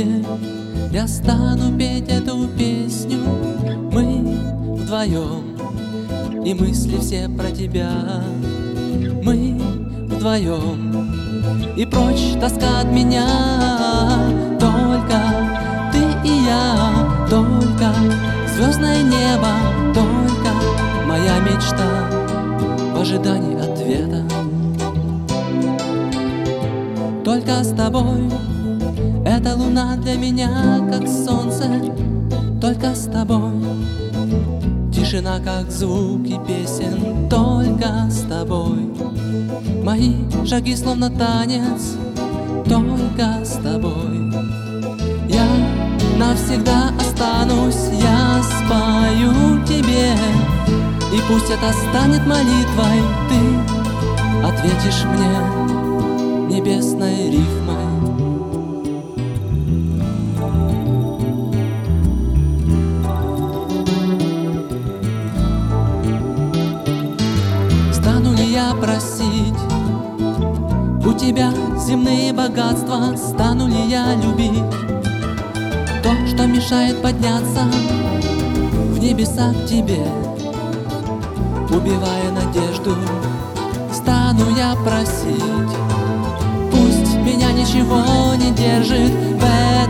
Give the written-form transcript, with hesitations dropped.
тебе я стану петь эту песню. Мы вдвоем, и мысли все про тебя. Мы вдвоем, и прочь тоска от меня. Только ты и я, только звездное небо, только моя мечта в ожидании ответа. Только с тобой эта луна для меня как солнце. Только с тобой тишина как звуки песен. Только с тобой мои шаги словно танец. Только с тобой я навсегда останусь. Я спою тебе, и пусть это станет молитвой. Ты ответишь мне небесной рифмой. Стану ли я просить у тебя земные богатства? Стану ли я любить то, что мешает подняться в небеса к тебе, убивая надежду? Стану я просить, пусть меня ничего не держит в